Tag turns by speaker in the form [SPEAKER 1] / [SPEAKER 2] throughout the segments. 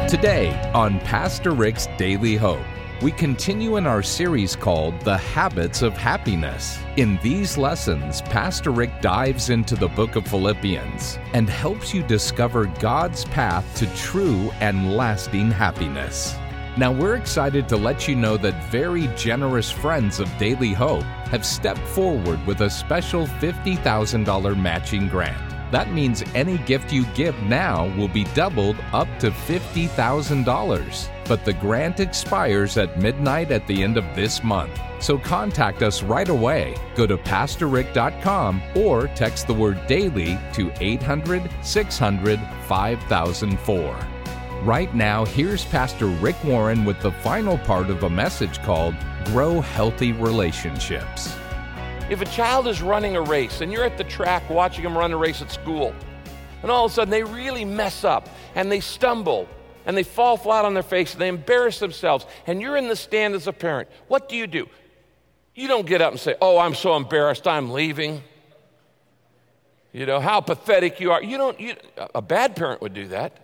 [SPEAKER 1] Today on Pastor Rick's Daily Hope, we continue in our series called The Habits of Happiness. In these lessons, Pastor Rick dives into the book of Philippians and helps you discover God's path to true and lasting happiness. Now, we're excited to let you know that very generous friends of Daily Hope have stepped forward with a special $50,000 matching grant. That means any gift you give now will be doubled up to $50,000. But the grant expires at midnight at the end of this month. So contact us right away. Go to PastorRick.com or text the word DAILY to 800-600-5004. Right now, here's Pastor Rick Warren with the final part of a message called Grow Healthy Relationships.
[SPEAKER 2] If a child is running a race and you're at the track watching them run a race at school, and all of a sudden they really mess up and they stumble and they fall flat on their face and they embarrass themselves, and you're in the stand as a parent, what do? You don't get up and say, "Oh, I'm so embarrassed, I'm leaving." You know, how pathetic you are. A bad parent would do that.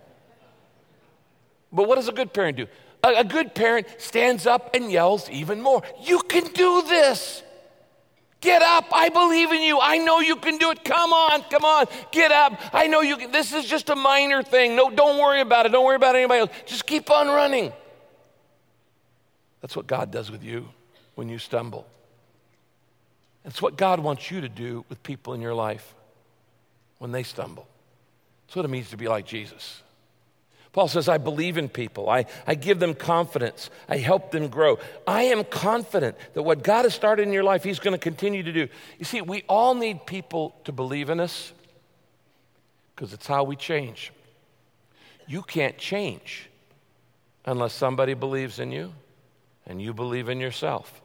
[SPEAKER 2] But what does a good parent do? A good parent stands up and yells even more. "You can do this. Get up, I believe in you. I know you can do it. Come on, get up. I know you can. This is just a minor thing. No, don't worry about it. Don't worry about anybody else. Just keep on running." That's what God does with you when you stumble. It's what God wants you to do with people in your life when they stumble. That's what it means to be like Jesus. Paul says, I believe in people. I give them confidence. I help them grow. I am confident that what God has started in your life, He's going to continue to do. You see, we all need people to believe in us because it's how we change. You can't change unless somebody believes in you and you believe in yourself.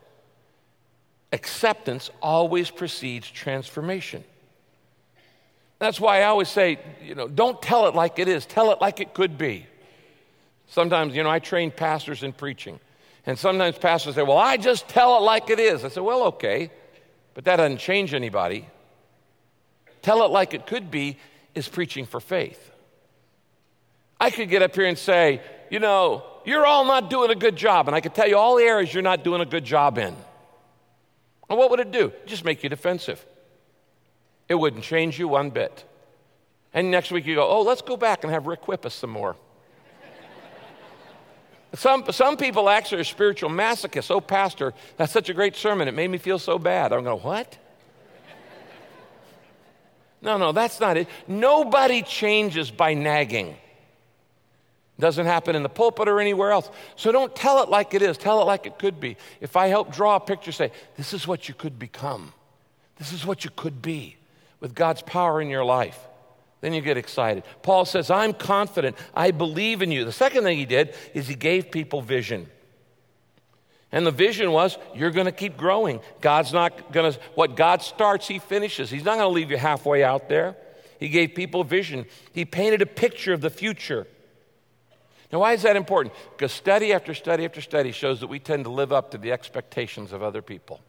[SPEAKER 2] Acceptance always precedes transformation. That's why I always say, don't tell it like it is. Tell it like it could be. Sometimes, I train pastors in preaching. And sometimes pastors say, well, I just tell it like it is. I say, well, okay, but that doesn't change anybody. Tell it like it could be is preaching for faith. I could get up here and say, you're all not doing a good job. And I could tell you all the areas you're not doing a good job in. And what would it do? Just make you defensive. It wouldn't change you one bit. And next week you go, oh, let's go back and have Rick whip us some more. Some people actually are spiritual masochists. Oh, pastor, that's such a great sermon. It made me feel so bad. I'm going, what? No, that's not it. Nobody changes by nagging. It doesn't happen in the pulpit or anywhere else. So don't tell it like it is. Tell it like it could be. If I help draw a picture, say, this is what you could become. This is what you could be with God's power in your life. Then you get excited. Paul says, I'm confident. I believe in you. The second thing he did is he gave people vision. And the vision was, you're going to keep growing. God's not going to, what God starts, He finishes. He's not going to leave you halfway out there. He gave people vision. He painted a picture of the future. Now, why is that important? Because study after study after study shows that we tend to live up to the expectations of other people.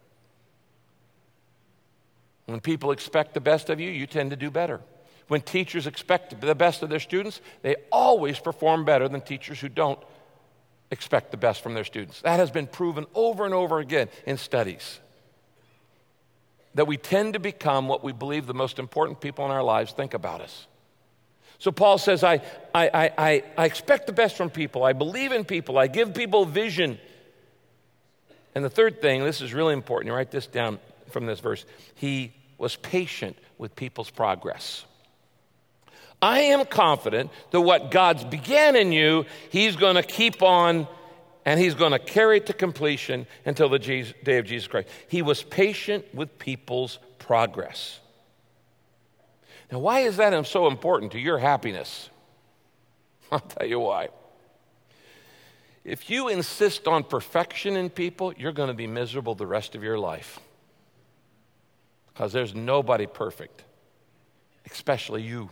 [SPEAKER 2] When people expect the best of you, you tend to do better. When teachers expect the best of their students, they always perform better than teachers who don't expect the best from their students. That has been proven over and over again in studies. That we tend to become what we believe the most important people in our lives think about us. So Paul says, I expect the best from people. I believe in people. I give people vision. And the third thing, this is really important. You write this down from this verse. He was patient with people's progress. I am confident that what God's began in you, He's going to keep on and He's going to carry it to completion until the day of Jesus Christ. He was patient with people's progress. Now, why is that so important to your happiness? I'll tell you why. If you insist on perfection in people, you're going to be miserable the rest of your life. Because there's nobody perfect, especially you.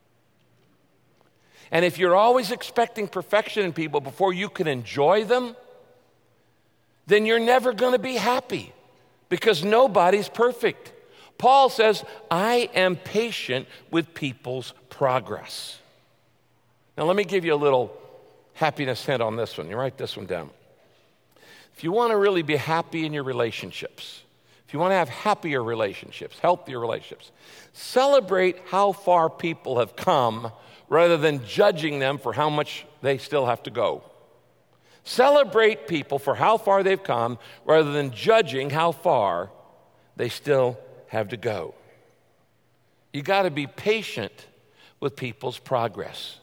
[SPEAKER 2] And if you're always expecting perfection in people before you can enjoy them, then you're never going to be happy because nobody's perfect. Paul says, I am patient with people's progress. Now, let me give you a little happiness hint on this one. You write this one down. If you want to really be happy in your relationships, if you want to have happier relationships, healthier relationships, celebrate how far people have come rather than judging them for how much they still have to go. Celebrate people for how far they've come rather than judging how far they still have to go. You got to be patient with people's progress.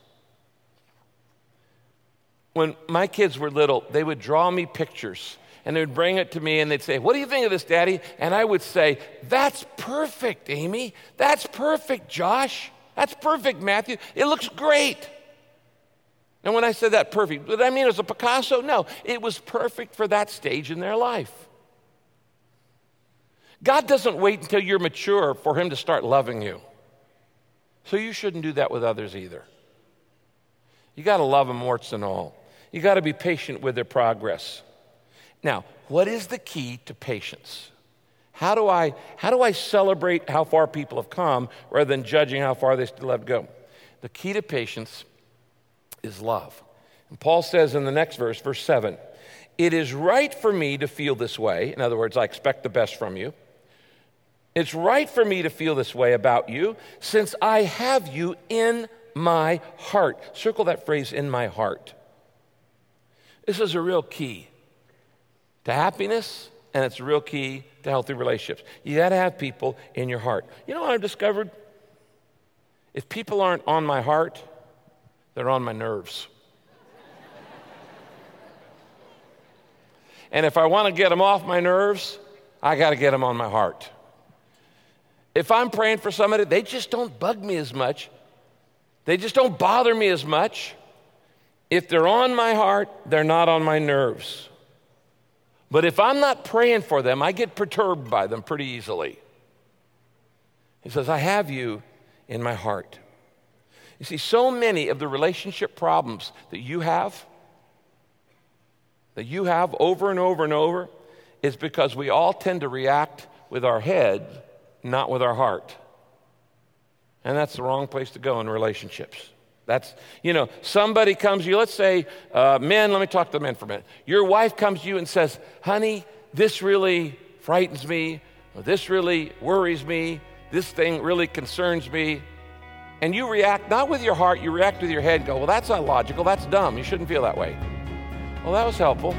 [SPEAKER 2] When my kids were little, they would draw me pictures and they would bring it to me and they'd say, "What do you think of this, Daddy?" And I would say, "That's perfect, Amy. That's perfect, Josh. That's perfect, Matthew. It looks great." And when I said that perfect, did I mean it was a Picasso? No, it was perfect for that stage in their life. God doesn't wait until you're mature for him to start loving you. So you shouldn't do that with others either. You got to love them warts and all. You got to be patient with their progress. Now, what is the key to patience? How do I celebrate how far people have come rather than judging how far they still have to go? The key to patience is love. And Paul says in the next verse, verse 7, "It is right for me to feel this way." In other words, I expect the best from you. "It's right for me to feel this way about you, since I have you in my heart." Circle that phrase, "in my heart." This is a real key to happiness, and it's a real key to healthy relationships. You got to have people in your heart. You know what I've discovered? If people aren't on my heart, they're on my nerves. And if I want to get them off my nerves, I got to get them on my heart. If I'm praying for somebody, they just don't bug me as much. They just don't bother me as much. If they're on my heart, they're not on my nerves. But if I'm not praying for them, I get perturbed by them pretty easily. He says, "I have you in my heart." You see, so many of the relationship problems that you have over and over and over, is because we all tend to react with our head, not with our heart. And that's the wrong place to go in relationships. Somebody comes to you, let's say, men, let me talk to the men for a minute. Your wife comes to you and says, "Honey, this really frightens me, or this really worries me, this thing really concerns me." And you react not with your heart, you react with your head and go, "Well, that's not logical, that's dumb, you shouldn't feel that way." Well, that was helpful.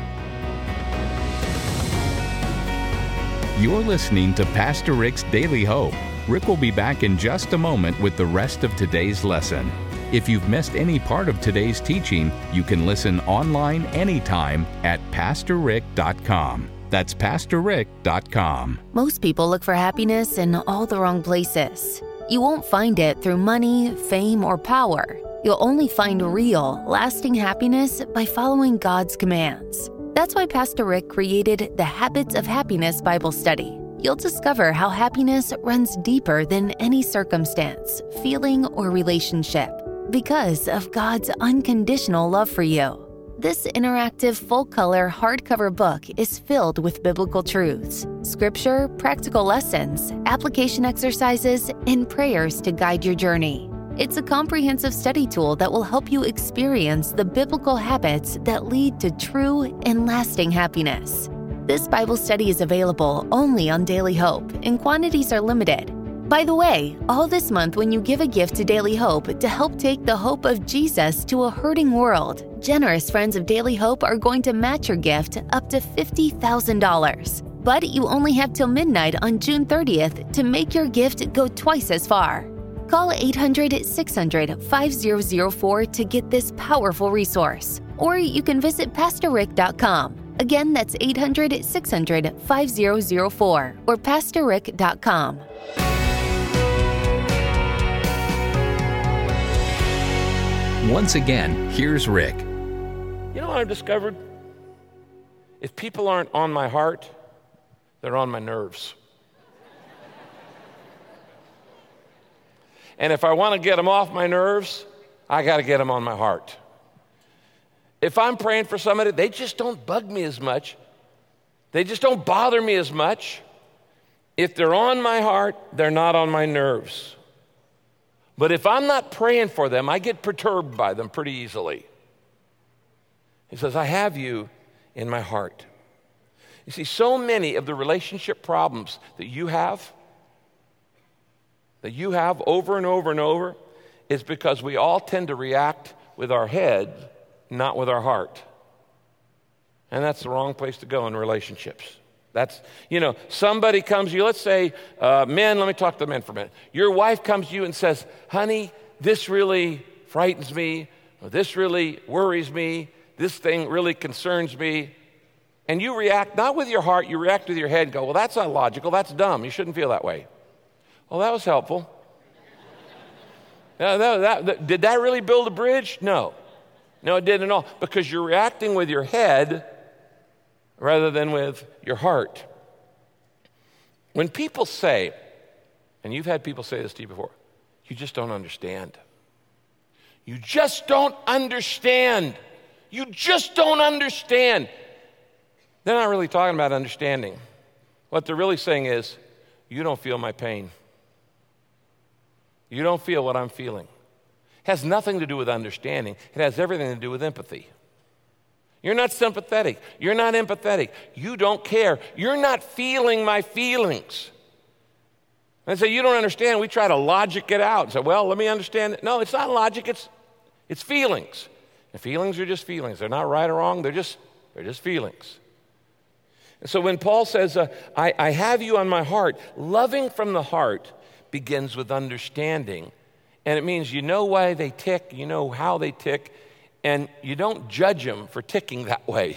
[SPEAKER 1] You're listening to Pastor Rick's Daily Hope. Rick will be back in just a moment with the rest of today's lesson. If you've missed any part of today's teaching, you can listen online anytime at PastorRick.com. That's PastorRick.com.
[SPEAKER 3] Most people look for happiness in all the wrong places. You won't find it through money, fame, or power. You'll only find real, lasting happiness by following God's commands. That's why Pastor Rick created the Habits of Happiness Bible Study. You'll discover how happiness runs deeper than any circumstance, feeling, or relationship because of God's unconditional love for you. This interactive, full-color, hardcover book is filled with biblical truths, scripture, practical lessons, application exercises, and prayers to guide your journey. It's a comprehensive study tool that will help you experience the biblical habits that lead to true and lasting happiness. This Bible study is available only on Daily Hope, and quantities are limited. By the way, all this month when you give a gift to Daily Hope to help take the hope of Jesus to a hurting world, generous friends of Daily Hope are going to match your gift up to $50,000. But you only have till midnight on June 30th to make your gift go twice as far. Call 800-600-5004 to get this powerful resource. Or you can visit PastorRick.com. Again, that's 800-600-5004 or PastorRick.com.
[SPEAKER 1] Once again, here's Rick.
[SPEAKER 2] You know what I've discovered? If people aren't on my heart, they're on my nerves. And if I want to get them off my nerves, I got to get them on my heart. If I'm praying for somebody, they just don't bug me as much. They just don't bother me as much. If they're on my heart, they're not on my nerves. But if I'm not praying for them, I get perturbed by them pretty easily. He says, I have you in my heart. You see, so many of the relationship problems that you have over and over and over, is because we all tend to react with our head, not with our heart. And that's the wrong place to go in relationships. That's, somebody comes to you, let's say, men, let me talk to the men for a minute. Your wife comes to you and says, honey, this really frightens me, or this really worries me, this thing really concerns me. And you react not with your heart, you react with your head and go, well, that's not logical, that's dumb, you shouldn't feel that way. Well, that was helpful. Did that really build a bridge? No. No, it didn't at all, because you're reacting with your head rather than with your heart. When people say, and you've had people say this to you before, you just don't understand. You just don't understand. You just don't understand. They're not really talking about understanding. What they're really saying is, you don't feel my pain. You don't feel what I'm feeling. It has nothing to do with understanding. It has everything to do with empathy. You're not sympathetic. You're not empathetic. You don't care. You're not feeling my feelings. And say, you don't understand. We try to logic it out and say, well, let me understand it. No, it's not logic. It's feelings. And feelings are just feelings. They're not right or wrong. They're just feelings. And so when Paul says, I have you on my heart, loving from the heart begins with understanding. And it means you know why they tick, you know how they tick, and you don't judge them for ticking that way.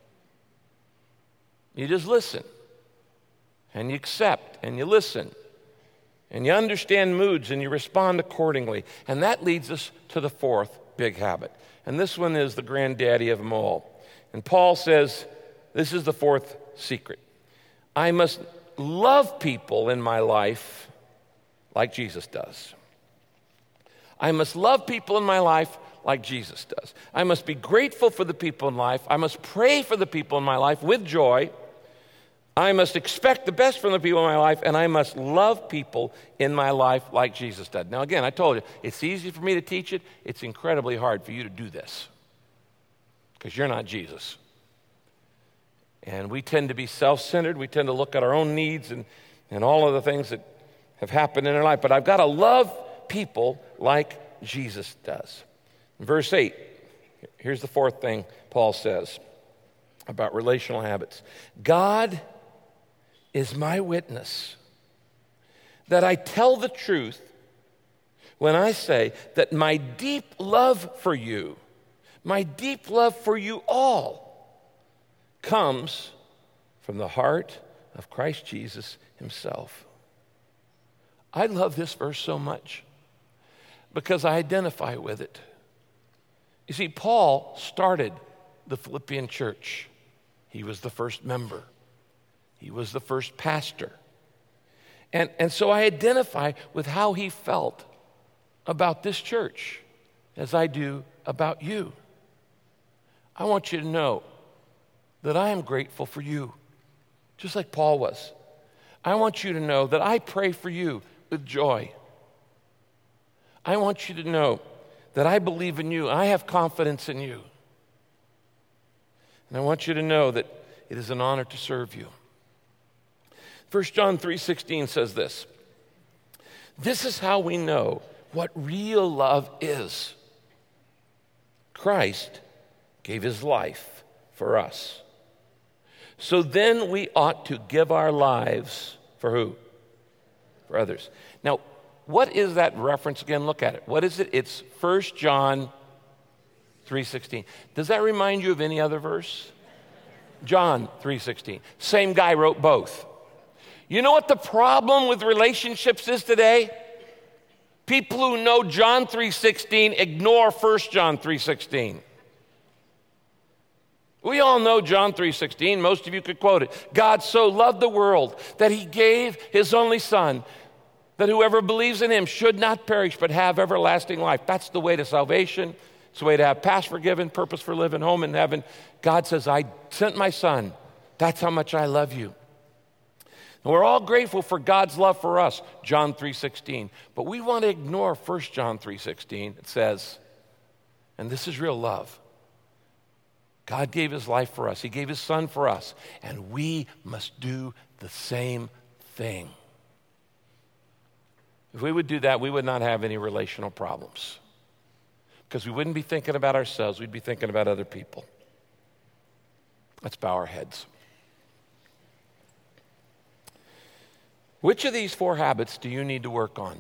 [SPEAKER 2] You just listen, and you accept, and you listen, and you understand moods, and you respond accordingly. And that leads us to the fourth big habit. And this one is the granddaddy of them all. And Paul says, this is the fourth secret. I must love people in my life like Jesus does. I must love people in my life like Jesus does. I must be grateful for the people in life. I must pray for the people in my life with joy. I must expect the best from the people in my life, and I must love people in my life like Jesus did. Now again, I told you, it's easy for me to teach it. It's incredibly hard for you to do this because you're not Jesus. And we tend to be self-centered. We tend to look at our own needs and all of the things that have happened in our life. But I've got to love people like Jesus does. In verse 8, here's the fourth thing Paul says about relational habits. God is my witness that I tell the truth when I say that my deep love for you all, comes from the heart of Christ Jesus himself. I love this verse so much because I identify with it. You see, Paul started the Philippian church. He was the first member. He was the first pastor. And so I identify with how he felt about this church as I do about you. I want you to know that I am grateful for you, just like Paul was. I want you to know that I pray for you with joy. I want you to know that I believe in you. I have confidence in you. And I want you to know that it is an honor to serve you. 1 John 3:16 says this. This is how we know what real love is. Christ gave his life for us. So then we ought to give our lives for who? For others. Now, what is that reference again? Look at it. What is it? It's 1 John 3:16. Does that remind you of any other verse? John 3:16. Same guy wrote both. You know what the problem with relationships is today? People who know John 3:16 ignore 1 John 3:16. We all know John 3:16. Most of you could quote it. God so loved the world that he gave his only son, that whoever believes in him should not perish but have everlasting life. That's the way to salvation. It's the way to have past forgiven, purpose for living, home in heaven. God says, I sent my son. That's how much I love you. And we're all grateful for God's love for us, John 3:16. But we want to ignore 1 John 3:16. It says, and this is real love, God gave his life for us. He gave his son for us. And we must do the same thing. If we would do that, we would not have any relational problems. Because we wouldn't be thinking about ourselves. We'd be thinking about other people. Let's bow our heads. Which of these 4 habits do you need to work on?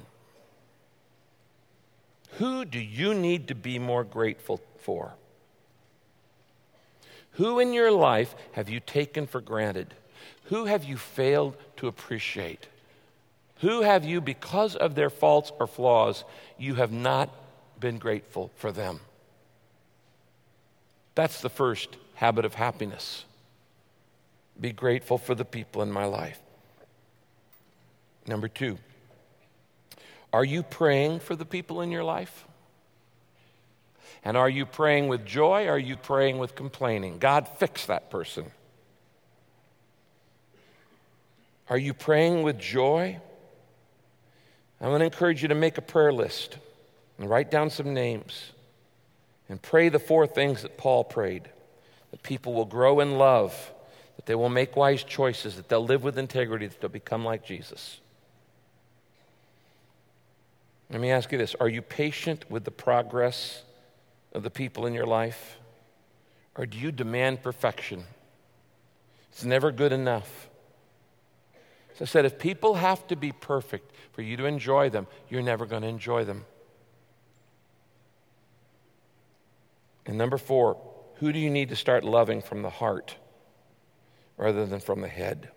[SPEAKER 2] Who do you need to be more grateful for? Who in your life have you taken for granted? Who have you failed to appreciate? Who have you, because of their faults or flaws, you have not been grateful for them? That's the first habit of happiness. Be grateful for the people in my life. Number 2, are you praying for the people in your life? And are you praying with joy, or are you praying with complaining? God, fix that person. Are you praying with joy? I want to encourage you to make a prayer list and write down some names and pray the 4 things that Paul prayed. That people will grow in love, that they will make wise choices, that they'll live with integrity, that they'll become like Jesus. Let me ask you this. Are you patient with the progress of the people in your life? Or do you demand perfection? It's never good enough. As I said, if people have to be perfect for you to enjoy them, you're never going to enjoy them. And number 4, who do you need to start loving from the heart rather than from the head?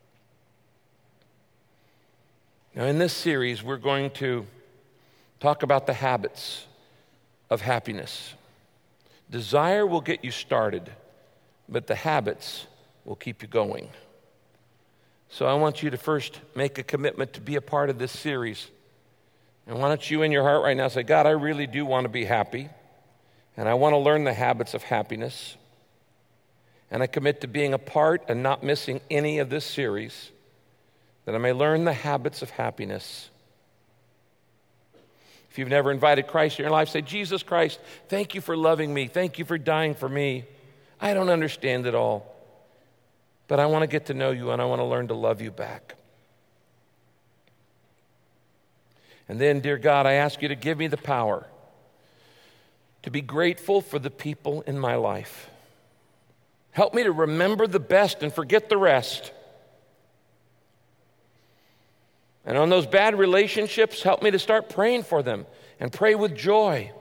[SPEAKER 2] Now, in this series, we're going to talk about the habits of happiness. Desire will get you started, but the habits will keep you going. So I want you to first make a commitment to be a part of this series. And why don't you in your heart right now say, God, I really do want to be happy, and I want to learn the habits of happiness. And I commit to being a part and not missing any of this series, that I may learn the habits of happiness. If you've never invited Christ in your life, say, Jesus Christ, thank you for loving me. Thank you for dying for me. I don't understand it all, but I want to get to know you, and I want to learn to love you back. And then, dear God, I ask you to give me the power to be grateful for the people in my life. Help me to remember the best and forget the rest. And on those bad relationships, help me to start praying for them and pray with joy.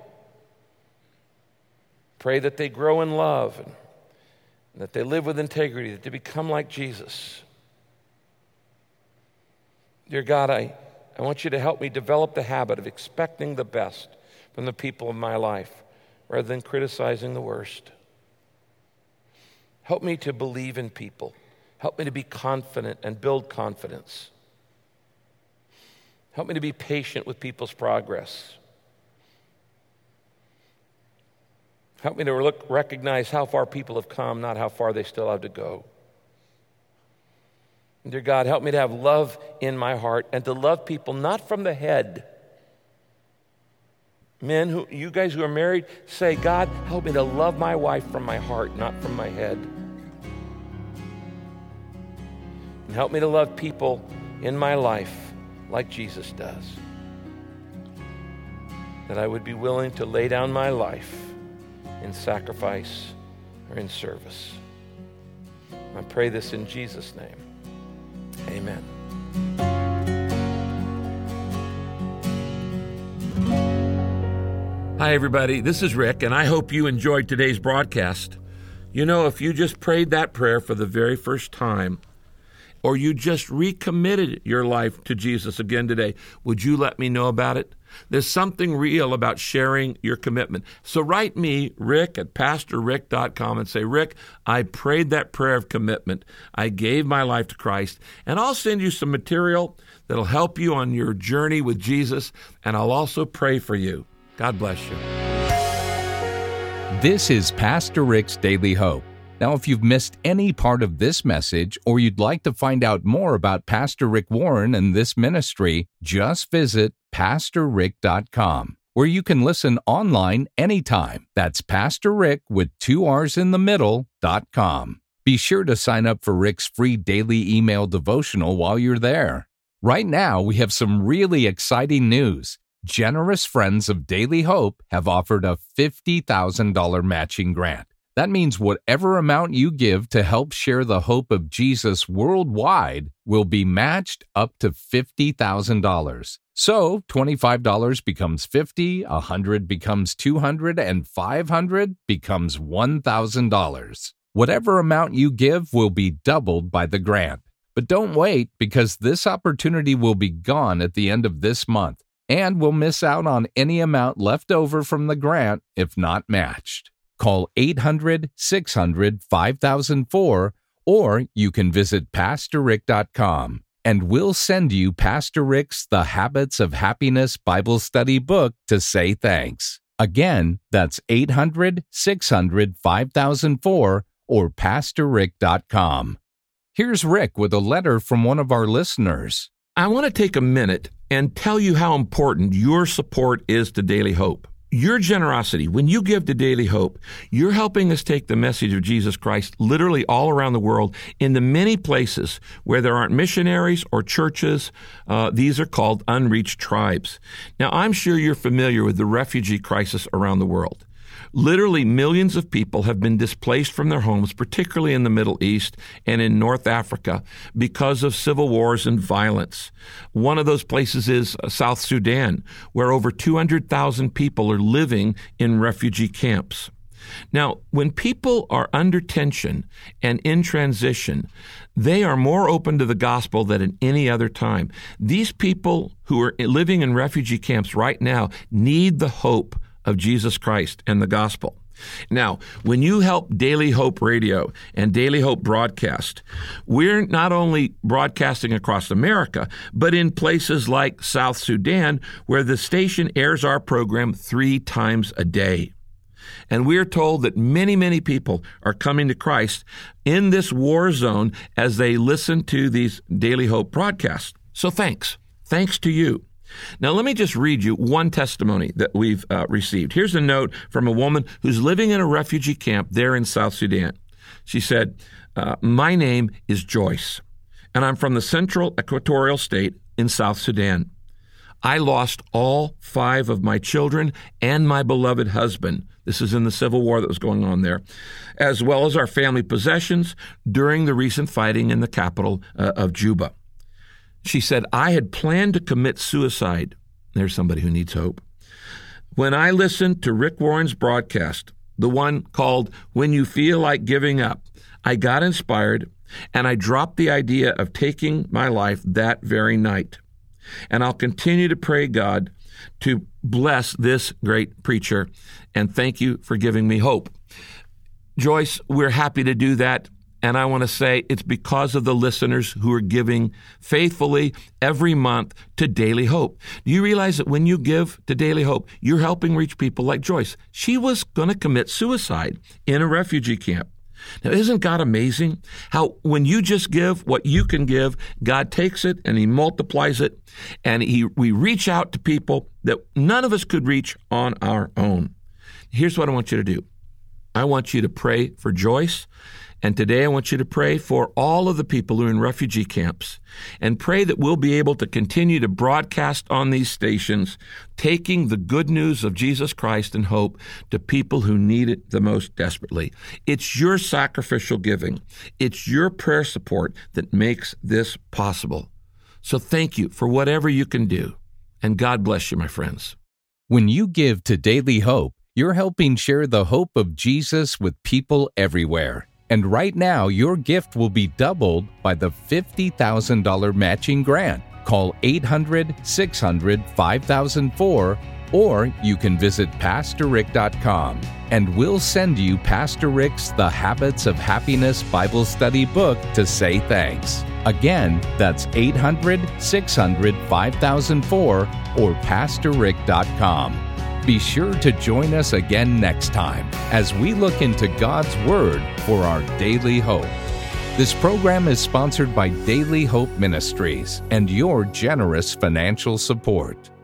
[SPEAKER 2] Pray that they grow in love and that they live with integrity, that they become like Jesus. Dear God, I want you to help me develop the habit of expecting the best from the people of my life rather than criticizing the worst. Help me to believe in people. Help me to be confident and build confidence. Help me to be patient with people's progress. Help me to recognize how far people have come, not how far they still have to go. And dear God, help me to have love in my heart and to love people not from the head. Men, you guys who are married, say, God, help me to love my wife from my heart, not from my head. And help me to love people in my life like Jesus does. That I would be willing to lay down my life in sacrifice or in service. I pray this in Jesus' name. Amen.
[SPEAKER 4] Hi, everybody. This is Rick, and I hope you enjoyed today's broadcast. You know, if you just prayed that prayer for the very first time, or you just recommitted your life to Jesus again today, would you let me know about it? There's something real about sharing your commitment. So write me, Rick, at PastorRick.com and say, Rick, I prayed that prayer of commitment. I gave my life to Christ, and I'll send you some material that'll help you on your journey with Jesus, and I'll also pray for you. God bless you.
[SPEAKER 1] This is Pastor Rick's Daily Hope. Now, if you've missed any part of this message or you'd like to find out more about Pastor Rick Warren and this ministry, just visit PastorRick.com. where you can listen online anytime. That's Pastor Rick with 2 R's in the middle.com. Be sure to sign up for Rick's free daily email devotional while you're there. Right now, we have some really exciting news. Generous friends of Daily Hope have offered a $50,000 matching grant. That means whatever amount you give to help share the hope of Jesus worldwide will be matched up to $50,000. So $25 becomes $50, $100 becomes $200, and $500 becomes $1,000. Whatever amount you give will be doubled by the grant. But don't wait, because this opportunity will be gone at the end of this month, and we'll miss out on any amount left over from the grant if not matched. Call 800-600-5004, or you can visit PastorRick.com, and we'll send you Pastor Rick's The Habits of Happiness Bible Study book to say thanks. Again, that's 800-600-5004 or PastorRick.com. Here's Rick with a letter from one of our listeners.
[SPEAKER 4] I want to take a minute and tell you how important your support is to Daily Hope. Your generosity, when you give to Daily Hope, you're helping us take the message of Jesus Christ literally all around the world into many places where there aren't missionaries or churches. These are called unreached tribes. Now, I'm sure you're familiar with the refugee crisis around the world. Literally millions of people have been displaced from their homes, particularly in the Middle East and in North Africa, because of civil wars and violence. One of those places is South Sudan, where over 200,000 people are living in refugee camps. Now, when people are under tension and in transition, they are more open to the gospel than at any other time. These people who are living in refugee camps right now need the hope of Jesus Christ and the gospel. Now, when you help Daily Hope Radio and Daily Hope Broadcast, we're not only broadcasting across America, but in places like South Sudan, where the station airs our program 3 times a day. And we're told that many, many people are coming to Christ in this war zone as they listen to these Daily Hope broadcasts. So thanks. Thanks to you. Now, let me just read you one testimony that we've received. Here's a note from a woman who's living in a refugee camp there in South Sudan. She said, my name is Joyce, and I'm from the central equatorial state in South Sudan. I lost all 5 of my children and my beloved husband. This is in the civil war that was going on there, as well as our family possessions during the recent fighting in the capital of Juba. She said, I had planned to commit suicide. There's somebody who needs hope. When I listened to Rick Warren's broadcast, the one called When You Feel Like Giving Up, I got inspired and I dropped the idea of taking my life that very night. And I'll continue to pray God to bless this great preacher, and thank you for giving me hope. Joyce, we're happy to do that. And I want to say it's because of the listeners who are giving faithfully every month to Daily Hope. Do you realize that when you give to Daily Hope, you're helping reach people like Joyce? She was going to commit suicide in a refugee camp. Now, isn't God amazing? How when you just give what you can give, God takes it and He multiplies it, and we reach out to people that none of us could reach on our own. Here's what I want you to do. I want you to pray for Joyce. And today I want you to pray for all of the people who are in refugee camps, and pray that we'll be able to continue to broadcast on these stations, taking the good news of Jesus Christ and hope to people who need it the most desperately. It's your sacrificial giving. It's your prayer support that makes this possible. So thank you for whatever you can do, and God bless you, my friends.
[SPEAKER 1] When you give to Daily Hope, you're helping share the hope of Jesus with people everywhere. And right now, your gift will be doubled by the $50,000 matching grant. Call 800-600-5004, or you can visit PastorRick.com, and we'll send you Pastor Rick's The Habits of Happiness Bible Study book to say thanks. Again, that's 800-600-5004 or PastorRick.com. Be sure to join us again next time as we look into God's Word for our daily hope. This program is sponsored by Daily Hope Ministries and your generous financial support.